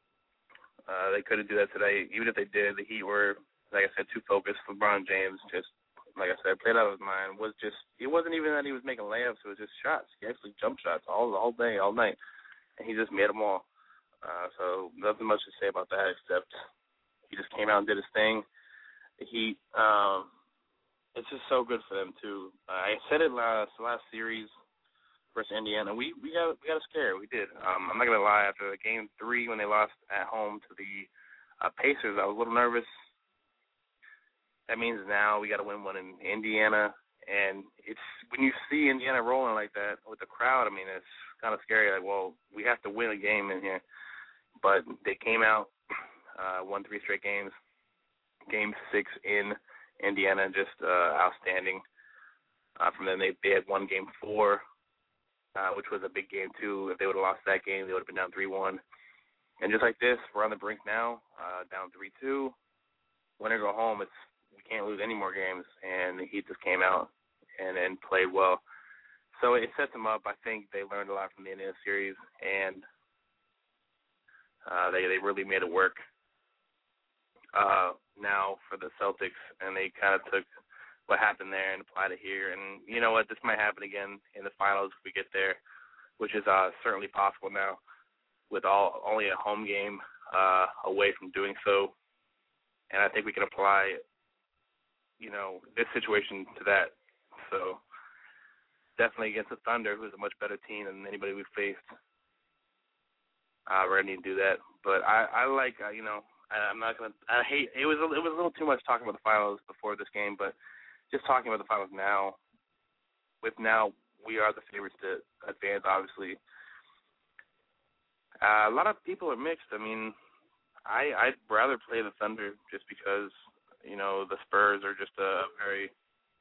uh, they couldn't do that today. Even if they did, the Heat were, like I said, too focused. LeBron James just, like I said, played out of his mind. Was just, it wasn't even that he was making layups. It was just shots. He actually jumped shots all all day, all night, and he just made them all. Uh, so nothing much to say about that except he just came out and did his thing. The Heat, um, it's just so good for them too. Uh, I said it last last series versus Indiana. We we got we got a scare. We did. Um, I'm not gonna lie. After game three, when they lost at home to the uh, Pacers, I was a little nervous. That means now we got to win one in Indiana, and it's when you see Indiana rolling like that with the crowd. I mean, it's kind of scary. Like, well, we have to win a game in here, but they came out, uh, won three straight games. Game six in Indiana, just uh, outstanding. Uh, from then they they had won game four. Uh, which was a big game, too. If they would have lost that game, they would have been down three one. And just like this, we're on the brink now, uh, down three two. Win or go home, it's we can't lose any more games. And the Heat just came out and, and played well. So it sets them up. I think they learned a lot from the Indiana series, and uh, they, they really made it work uh, now for the Celtics, and they kind of took what happened there and applied it here. And you know what? This might happen again in the finals if we get there, which is uh, certainly possible now with all only a home game uh, away from doing so. And I think we can apply, you know, this situation to that. So definitely against the Thunder, who's a much better team than anybody we've faced, uh, we're going to need to do that. But I, I like, uh, you know, I, I'm not going to – I hate – it was a, it was a little too much talking about the finals before this game, but – just talking about the finals now, with now we are the favorites to advance, obviously. Uh, a lot of people are mixed. I mean, I, I'd rather play the Thunder just because, you know, the Spurs are just a very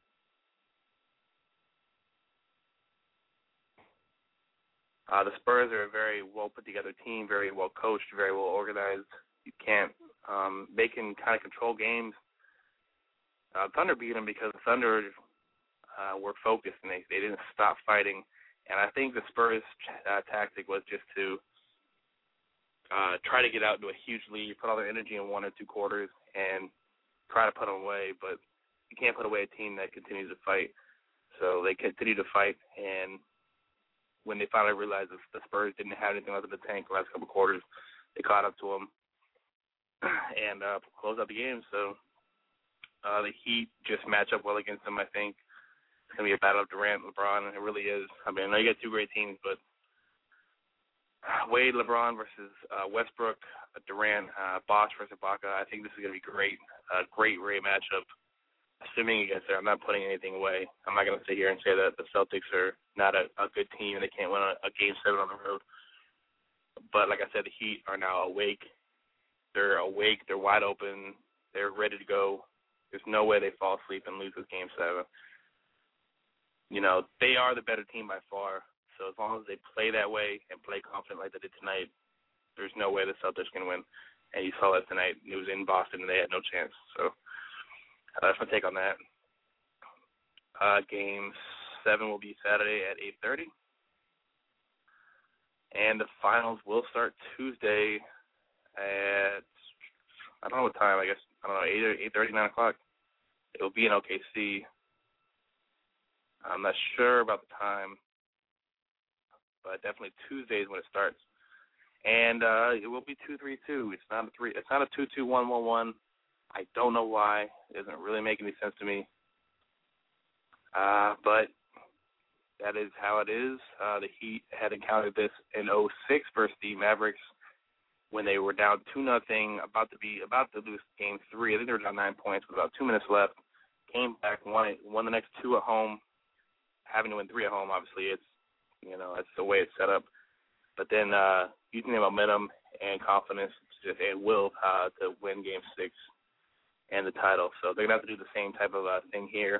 uh, the Spurs are a very well put together team, very well coached, very well organized. You can't um, they can kind of control games. Uh, Thunder beat them because the Thunder uh, were focused and they, they didn't stop fighting. And I think the Spurs' uh, tactic was just to uh, try to get out into a huge lead, put all their energy in one or two quarters, and try to put them away. But you can't put away a team that continues to fight. So they continue to fight, and when they finally realized that the Spurs didn't have anything left in the tank the last couple quarters, they caught up to them and uh, closed out the game. So uh, the Heat just match up well against them, I think. It's going to be a battle of Durant and LeBron, and it really is. I mean, I know you got two great teams, but Wade, LeBron versus uh, Westbrook, Durant, uh, Bosh versus Ibaka, I think this is going to be great. A uh, great, great matchup. Assuming he gets there, I'm not putting anything away. I'm not going to sit here and say that the Celtics are not a, a good team and they can't win a, a game seven on the road. But like I said, the Heat are now awake. They're awake. They're wide open. They're ready to go. There's no way they fall asleep and lose this game seven. You know, they are the better team by far. So as long as they play that way and play confident like they did tonight, there's no way the Celtics can win. And you saw that tonight. It was in Boston and they had no chance. So uh, that's my take on that. Uh, game seven will be Saturday at eight thirty. And the finals will start Tuesday at, I don't know what time, I guess, I don't know, eight, eight thirty, nine o'clock. It will be in O K C. I'm not sure about the time, but definitely Tuesday is when it starts. And uh, it will be two three two. It's not a three. It's not a two two one one one. I don't know why. It doesn't really make any sense to me. Uh, but that is how it is. Uh, the Heat had encountered this in oh six versus the Mavericks when they were down two nothing, about to be about to lose game three. I think they were down nine points with about two minutes left. Came back, won it, won the next two at home. Having to win three at home, obviously, it's you know that's the way it's set up. But then uh, using the momentum and confidence and will uh, to win game six and the title. So they're gonna have to do the same type of uh, thing here.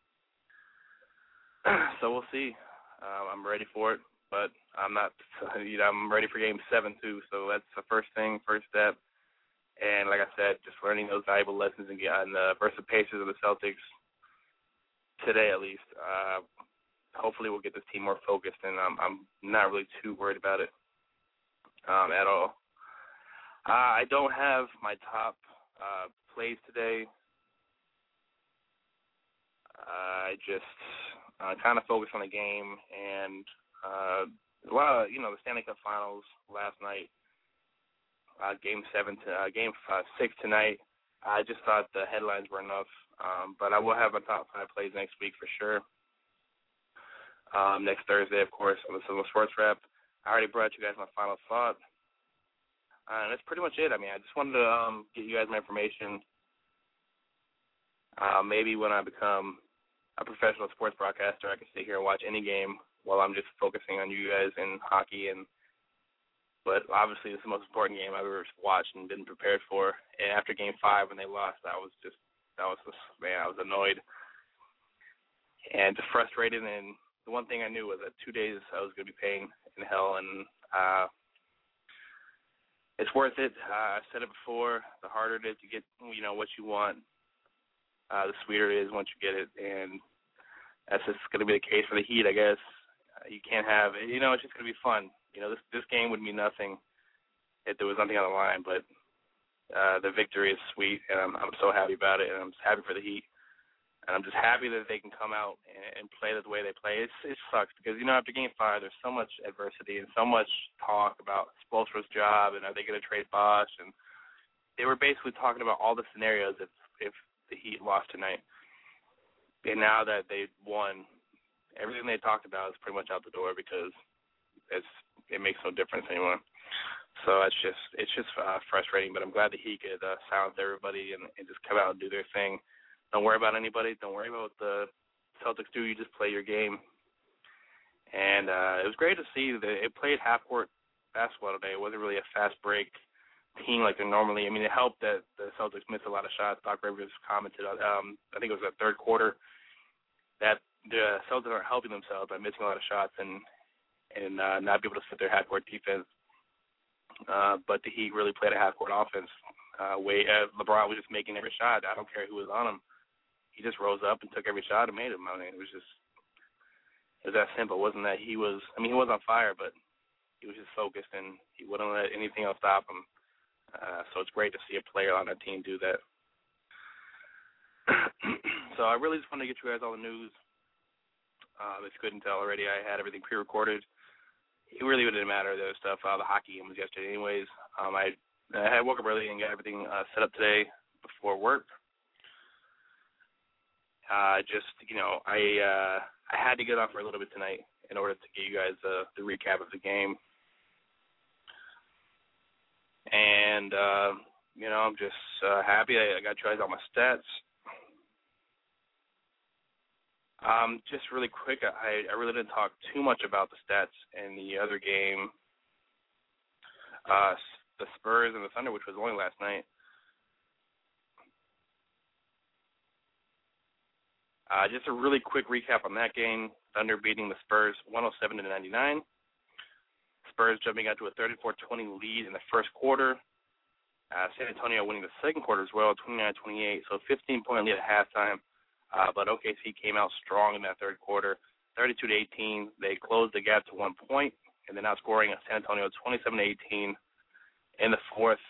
So we'll see. Um, I'm ready for it, but I'm not. You know, I'm ready for game seven too. So that's the first thing, first step. And like I said, just learning those valuable lessons and getting the versus the Pacers of the Celtics today at least. Uh, hopefully, we'll get this team more focused, and um, I'm not really too worried about it um, at all. Uh, I don't have my top uh, plays today. Uh, I just uh, kind of focused on the game, and uh, a lot of, you know, the Stanley Cup Finals last night, uh, Game Seven, to, uh, Game uh, Six tonight. I just thought the headlines were enough, um, but I will have my top five plays next week for sure. Um, next Thursday, of course, on the Silver Sports Wrap. I already brought you guys my final thought, uh, and that's pretty much it. I mean, I just wanted to um, get you guys my information. Uh, maybe when I become a professional sports broadcaster, I can sit here and watch any game while I'm just focusing on you guys in hockey. And but obviously, it's the most important game I've ever watched and been prepared for. And after Game Five, when they lost, I was just that was just, man, I was annoyed and just frustrated. And the one thing I knew was that two days I was going to be paying in hell, and uh, it's worth it. Uh, I've said it before. The harder it is to get, you know, what you want, uh, the sweeter it is once you get it. And that's just going to be the case for the Heat, I guess. Uh, you can't have, you know, it's just going to be fun. You know, this this game would mean nothing if there was nothing on the line, but uh, the victory is sweet, and I'm, I'm so happy about it, and I'm happy for the Heat. And I'm just happy that they can come out and, and play the way they play. It's, it sucks because, you know, after Game five, there's so much adversity and so much talk about Spoelstra's job and are they going to trade Bosh. And they were basically talking about all the scenarios if, if the Heat lost tonight. And now that they've won, everything they talked about is pretty much out the door because it's it makes no difference anymore. So it's just it's just uh, frustrating. But I'm glad that he could uh, silence everybody and, and just come out and do their thing. Don't worry about anybody. Don't worry about what the Celtics do. You just play your game. And uh, it was great to see that it played half-court basketball today. It wasn't really a fast break team like they're normally. I mean, it helped that the Celtics missed a lot of shots. Doc Rivers commented on, um, I think it was the third quarter, that the Celtics aren't helping themselves by missing a lot of shots and and uh, not be able to fit their half-court defense. Uh, but the Heat really played a half-court offense. Uh, way uh, LeBron was just making every shot. I don't care who was on him. He just rose up and took every shot and made them. I mean, it was just, it was that simple. It wasn't that he was, I mean, he was on fire, but he was just focused and he wouldn't let anything else stop him. Uh, so it's great to see a player on that team do that. So I really just want to get you guys all the news.
Um, if you couldn't tell already, I had everything pre-recorded. It really didn't matter, the stuff. Uh, the hockey game was yesterday anyways. Um, I, I had woke up early and got everything uh, set up today before work. Uh, just, you know, I uh, I had to get off for a little bit tonight in order to give you guys uh, the recap of the game. And, uh, you know, I'm just uh, happy I, I got to try out my stats. Um, just really quick, I, I really didn't talk too much about the stats in the other game, uh, the Spurs and the Thunder, which was only last night. Uh, just a really quick recap on that game. Thunder beating the Spurs one oh seven to ninety-nine. Spurs jumping out to a thirty-four twenty lead in the first quarter. Uh, San Antonio winning the second quarter as well, twenty-nine twenty-eight. So fifteen-point lead at halftime. Uh, but O K C came out strong in that third quarter, thirty-two to eighteen. They closed the gap to one point, and then outscoring San Antonio twenty-seven to eighteen in the fourth.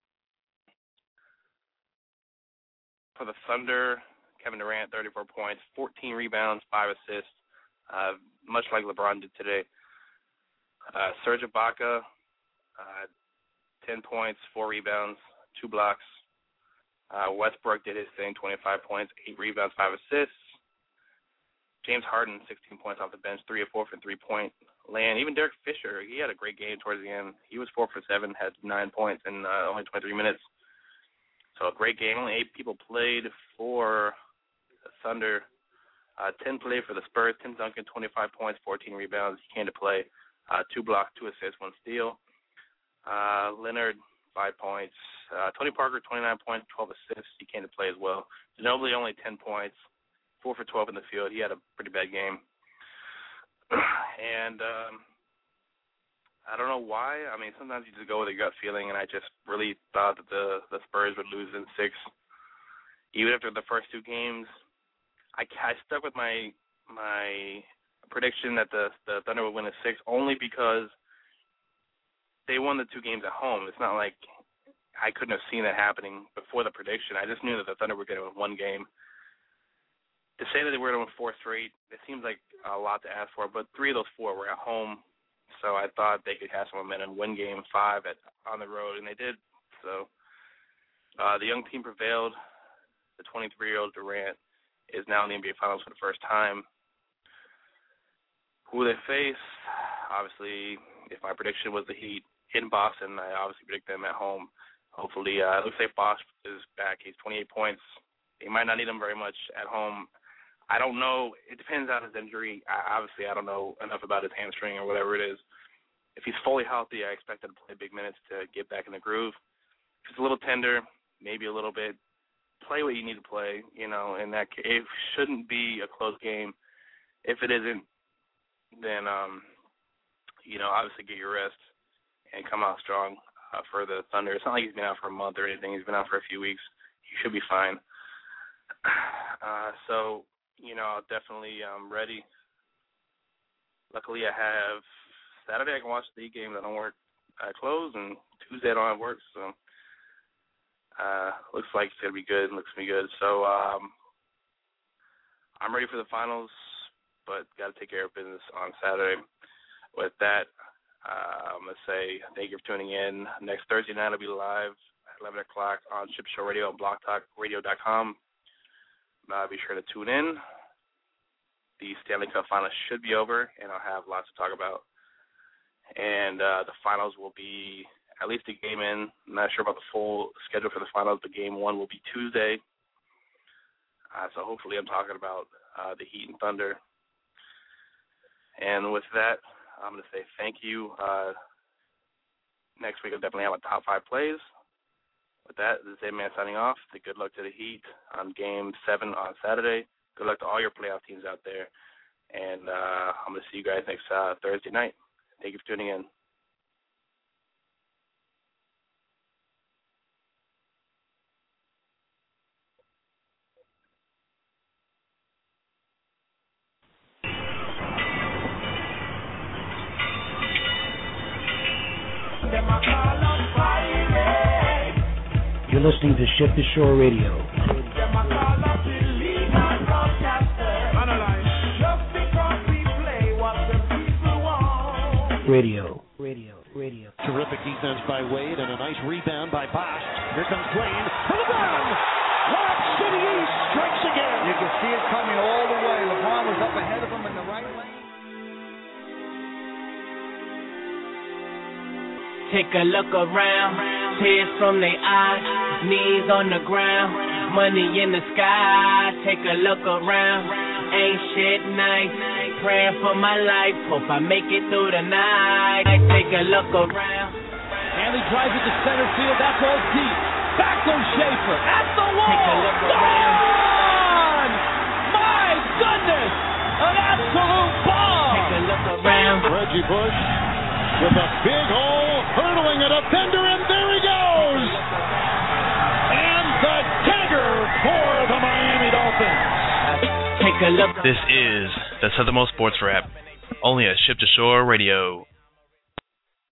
For the Thunder, Kevin Durant, thirty-four points, fourteen rebounds, five assists, uh, much like LeBron did today. Uh, Serge Ibaka, uh, ten points, four rebounds, two blocks. Uh, Westbrook did his thing, twenty-five points, eight rebounds, five assists. James Harden, sixteen points off the bench, three of four from three-point land. Even Derek Fisher, he had a great game towards the end. He was four for seven, had nine points in uh, only twenty-three minutes. So a great game. Only eight people played for the Thunder. Uh, ten played for the Spurs. Tim Duncan, twenty-five points, fourteen rebounds. He came to play. Uh, two blocks, two assists, one steal. Uh, Leonard, five points. Uh, Tony Parker, twenty-nine points, twelve assists. He came to play as well. Ginobili, only ten points, four for twelve in the field. He had a pretty bad game. and um, I don't know why. I mean, sometimes you just go with a gut feeling, and I just really thought that the, the Spurs would lose in six. Even after the first two games, I, I stuck with my my prediction that the, the Thunder would win in six only because they won the two games at home. It's not like I couldn't have seen that happening before the prediction. I just knew that the Thunder were going to win one game. To say that they were going to win four straight, it seems like a lot to ask for, but three of those four were at home. So I thought they could have some momentum, win game five at on the road, and they did. So uh, the young team prevailed. The twenty-three-year-old Durant is now in the N B A Finals for the first time. Who they face, obviously, if my prediction was the Heat in Boston, I obviously predict them at home. Hopefully, uh, it looks like Bosh is back. He's twenty-eight points. They might not need him very much at home. I don't know. It depends on his injury. I, obviously, I don't know enough about his hamstring or whatever it is. If he's fully healthy, I expect him to play big minutes to get back in the groove. If he's a little tender, maybe a little bit, play what you need to play. You know, in that case, it shouldn't be a close game. If it isn't, then, um, you know, obviously get your rest and come out strong uh, for the Thunder. It's not like he's been out for a month or anything. He's been out for a few weeks. He should be fine. Uh, so, you know, definitely um, ready. Luckily, I have Saturday I can watch the game that I don't work. I close, and Tuesday I don't have work. So, uh, looks like it's going to be good. Looks to be good. So, um, I'm ready for the finals, but got to take care of business on Saturday. With that, uh, I'm going to say thank you for tuning in. Next Thursday night I'll be live at eleven o'clock on Ship Show Radio and blog talk radio dot com. Uh, be sure to tune in. The Stanley Cup Finals should be over, and I'll have lots to talk about. And uh, the finals will be at least a game in. I'm not sure about the full schedule for the finals, but game one will be Tuesday. Uh, so hopefully I'm talking about uh, the Heat and Thunder. And with that, I'm going to say thank you. Uh, next week I'll definitely have a top five plays. With that, this is A-Man signing off. The good luck to the Heat on Game seven on Saturday. Good luck to all your playoff teams out there. And uh, I'm going to see you guys next uh, Thursday night. Thank you for tuning in.
You're listening to Ship to Shore Radio.
Analyze. Just because
Radio. Radio. Radio.
Terrific defense by Wade and a nice rebound by Bosch. Here comes Dwayne for LeBron. Lob City East strikes again.
You can see it coming all the way. LeBron was up ahead of him in the right lane.
Take a look around, tears from their eyes, knees on the ground, money in the sky. Take a look around, ain't shit nice, praying for my life, hope I make it through the night. Take a look around.
Hanley drives it to center field, that ball's deep. Back goes Schaefer, at the wall.
Take a look around.
Gone! My goodness! An absolute bomb!
Take a look around.
Reggie Bush with a big hole, hurdling a defender, and there he goes! And the dagger for the Miami Dolphins.
Take a look.
This is the Southernmost Sports Wrap, only at Ship to Shore Radio.